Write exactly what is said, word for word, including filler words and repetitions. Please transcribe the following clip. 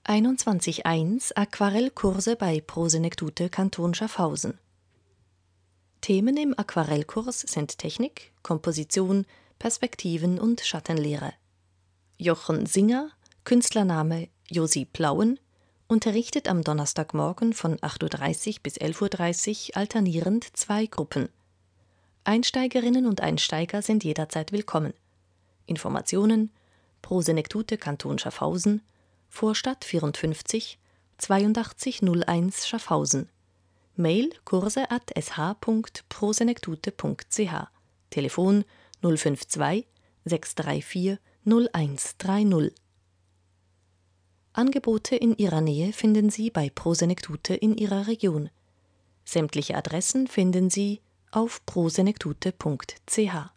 einundzwanzig Punkt eins Aquarellkurse bei Prosenektute Kanton Schaffhausen. Themen im Aquarellkurs sind Technik, Komposition, Perspektiven und Schattenlehre. Jochen Singer, Künstlername Josi Plauen, unterrichtet am Donnerstagmorgen von acht Uhr dreißig bis elf Uhr dreißig alternierend zwei Gruppen. Einsteigerinnen und Einsteiger sind jederzeit willkommen. Informationen: Prosenektute Kanton Schaffhausen, Vorstadt vierundfünfzig zweiundachtzig null eins Schaffhausen. Mail kurse at s h punkt prosenektute punkt c h. Telefon null fünf zwei sechs drei vier null eins drei null. Angebote in Ihrer Nähe finden Sie bei Prosenektute in Ihrer Region. Sämtliche Adressen finden Sie auf prosenektute punkt c h.